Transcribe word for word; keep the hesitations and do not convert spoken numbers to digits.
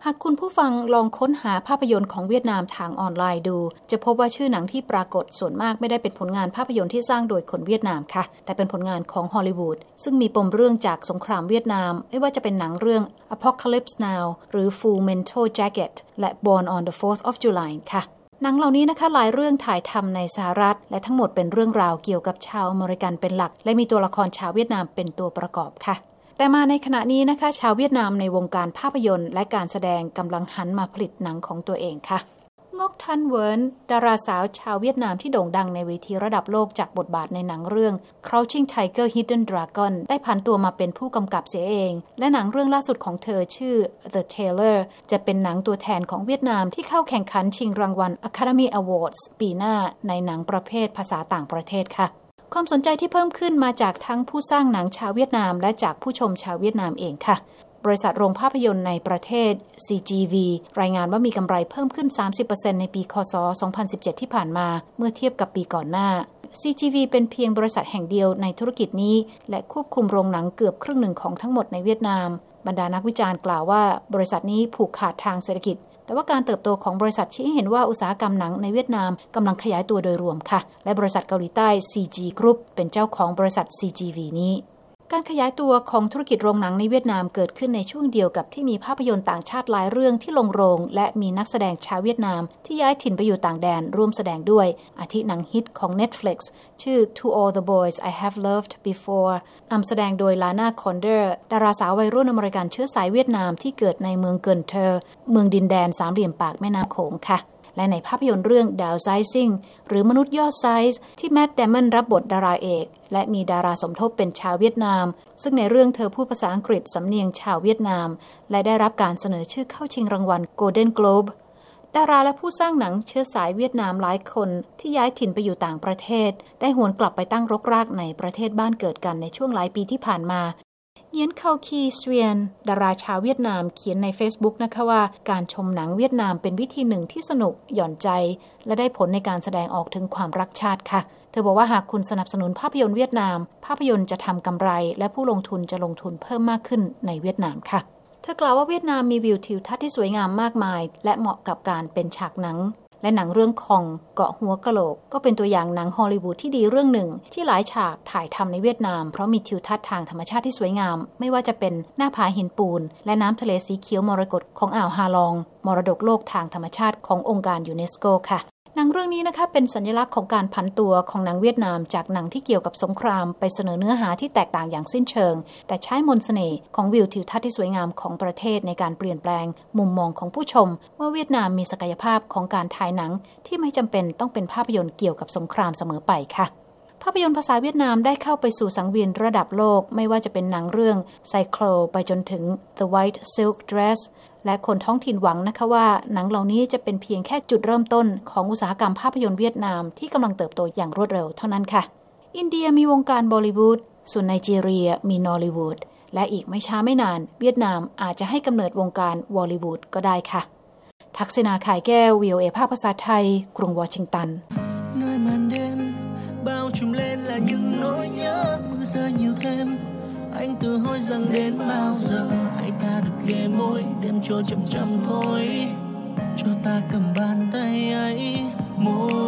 หากคุณผู้ฟังลองค้นหาภาพยนตร์ของเวียดนามทางออนไลน์ดูจะพบว่าชื่อหนังที่ปรากฏส่วนมากไม่ได้เป็นผลงานภาพยนตร์ที่สร้างโดยคนเวียดนามค่ะแต่เป็นผลงานของฮอลลีวูดซึ่งมีปมเรื่องจากสงครามเวียดนามไม่ว่าจะเป็นหนังเรื่อง Apocalypse Now หรือ Full Metal Jacket และ Born on the fourth of July ค่ะหนังเหล่านี้นะคะหลายเรื่องถ่ายทำในสหรัฐและทั้งหมดเป็นเรื่องราวเกี่ยวกับชาวอเมริกันเป็นหลักและมีตัวละครชาวเวียดนามเป็นตัวประกอบค่ะแต่มาในขณะนี้นะคะชาวเวียดนามในวงการภาพยนตร์และการแสดงกำลังหันมาผลิตหนังของตัวเองค่ะงอกทันเวิร์นดาราสาวชาวเวียดนามที่โด่งดังในเวทีระดับโลกจากบทบาทในหนังเรื่อง Crouching Tiger Hidden Dragon ได้ผันตัวมาเป็นผู้กำกับเสียเองและหนังเรื่องล่าสุดของเธอชื่อ The Tailor จะเป็นหนังตัวแทนของเวียดนามที่เข้าแข่งขันชิงรางวัล Academy Awards ปีหน้าในหนังประเภทภาษาต่างประเทศค่ะความสนใจที่เพิ่มขึ้นมาจากทั้งผู้สร้างหนังชาวเวียดนามและจากผู้ชมชาวเวียดนามเองค่ะบริษัทโรงภาพยนตร์ในประเทศ ซี จี วี รายงานว่ามีกำไรเพิ่มขึ้น สามสิบเปอร์เซ็นต์ ในปีคศ สองพันสิบเจ็ด ที่ผ่านมาเมื่อเทียบกับปีก่อนหน้า ซี จี วี เป็นเพียงบริษัทแห่งเดียวในธุรกิจนี้และควบคุมโรงหนังเกือบครึ่งหนึ่งของทั้งหมดในเวียดนามบรรดานักวิจารณ์กล่าวว่าบริษัทนี้ผูกขาดทางเศรษฐกิจแต่ว่าการเติบโตของบริษัทชี้ให้เห็นว่าอุตสาหกรรมหนังในเวียดนามกำลังขยายตัวโดยรวมค่ะและบริษัทเกาหลีใต้ ซี จี Group เป็นเจ้าของบริษัท ซี จี วี นี้การขยายตัวของธุรกิจโรงหนังในเวียดนามเกิดขึ้นในช่วงเดียวกับที่มีภาพยนตร์ต่างชาติหลายเรื่องที่ลงโรงและมีนักแสดงชาวเวียดนามที่ย้ายถิ่นไปอยู่ต่างแดนร่วมแสดงด้วยอาทิหนังฮิตของ Netflix ชื่อ To All the Boys I Have Loved Before นำแสดงโดยลาน่าคอนเดอร์ดาราสาววัยรุ่นอเมริกันเชื้อสายเวียดนามที่เกิดในเมืองเกินเทอร์เมืองดินแดนสามเหลี่ยมปากแม่น้ำโขงค่ะและในภาพยนตร์เรื่อง Downsizing หรือมนุษย์ยอดไซส์ที่แมท เดมอนรับบทดาราเอกและมีดาราสมทบเป็นชาวเวียดนามซึ่งในเรื่องเธอพูดภาษาอังกฤษสำเนียงชาวเวียดนามและได้รับการเสนอชื่อเข้าชิงรางวัล Golden Globe ดาราและผู้สร้างหนังเชื้อสายเวียดนามหลายคนที่ย้ายถิ่นไปอยู่ต่างประเทศได้หวนกลับไปตั้งรกรากในประเทศบ้านเกิดกันในช่วงหลายปีที่ผ่านมาเยียนเคาคีสเวียนดาราชาวเวียดนามเขียนใน Facebook นะคะว่าการชมหนังเวียดนามเป็นวิธีหนึ่งที่สนุกหย่อนใจและได้ผลในการแสดงออกถึงความรักชาติค่ะเธอบอกว่าหากคุณสนับสนุนภาพยนตร์เวียดนามภาพยนตร์จะทำกำไรและผู้ลงทุนจะลงทุนเพิ่มมากขึ้นในเวียดนามค่ะเธอกล่าวว่าเวียดนามมีวิวทิวทัศน์ที่สวยงามมากมายและเหมาะกับการเป็นฉากหนังและหนังเรื่องของเกาะหัวกะโหลกก็เป็นตัวอย่างหนังฮอลลีวูดที่ดีเรื่องหนึ่งที่หลายฉากถ่ายทำในเวียดนามเพราะมีทิวทัศน์ทางธรรมชาติที่สวยงามไม่ว่าจะเป็นหน้าผาหินปูนและน้ำทะเลสีเขียวมรกตของอ่าวฮาลองมรดกโลกทางธรรมชาติขององค์การยูเนสโกค่ะหนังเรื่องนี้นะคะเป็นสัญลักษณ์ของการผันตัวของหนังเวียดนามจากหนังที่เกี่ยวกับสงครามไปเสนอเนื้อหาที่แตกต่างอย่างสิ้นเชิงแต่ใช้มนต์เสน่ห์ของวิวทิวทัศน์ที่สวยงามของประเทศในการเปลี่ยนแปลงมุมมองของผู้ชมว่าเวียดนามมีศักยภาพของการถ่ายหนังที่ไม่จำเป็นต้องเป็นภาพยนตร์เกี่ยวกับสงครามเสมอไปค่ะภาพยนตร์ภาษาเวียดนามได้เข้าไปสู่สังเวียนระดับโลกไม่ว่าจะเป็นหนังเรื่อง Cyclo ไปจนถึง The White Silk Dressและคนท้องถิ่นหวังนะคะว่าหนังเหล่านี้จะเป็นเพียงแค่จุดเริ่มต้นของอุตสาหกรรมภาพยนตร์เวียดนามที่กำลังเติบโตอย่างรวดเร็วเท่านั้นค่ะอินเดียมีวงการบอลลีวูดส่วนไนจีเรียมีนอลลีวูดและอีกไม่ช้าไม่นานเวียดนามอาจจะให้กำเนิดวงการวอลลีวูดก็ได้ค่ะทักษณาข่ายแก้ว วี โอ เอ ภาคภาษาไทยกรุงวอชิงตัน bao trùm lên là những nỗi nhớ mưa rơi nhiều thêm anh tự hỏi rằng đến bao giờ hai ta được ghé môi đêm trôi chậm chậm thôi cho ta cầm bàn tay ấy môi